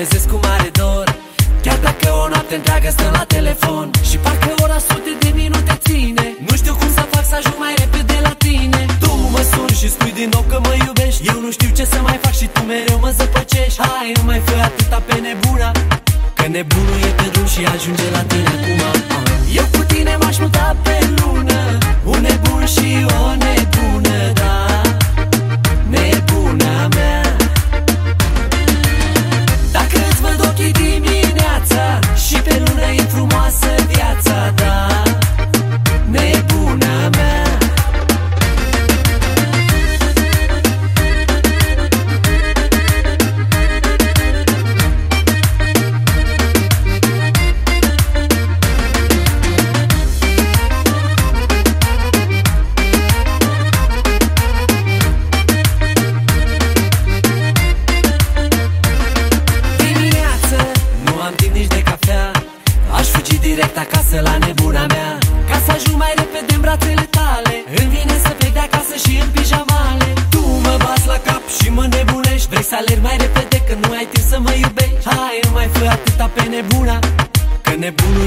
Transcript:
trezesc cu mare dor, chiar dacă o noapte întreagă stăm la telefon și parcă ora sute de minute ține. Nu știu cum să fac să ajung mai repede la tine. Tu mă suni și spui din nou că mă iubești. Eu nu știu ce să mai fac și tu mereu mă zăpăcești. Hai, nu mai fă atâta pe nebuna, că nebunul e pe drum și ajunge la tine acum. Eu cu tine m-aș muta pe lună, un nebun și o nebună, da, nebuna mea. Dacă îți văd ochii dimineața și pe lună e frumoasă viața, da, nebuna mea. Direct acasă la nebuna mea, ca să ajung mai repede în brațele tale. Îmi vine să plec de acasă și în pijamale. Tu mă bați la cap și mă nebunești. Vrei să alergi mai repede, că nu ai timp să mă iubești. Hai, nu mai fă atâta pe nebuna, că nebunul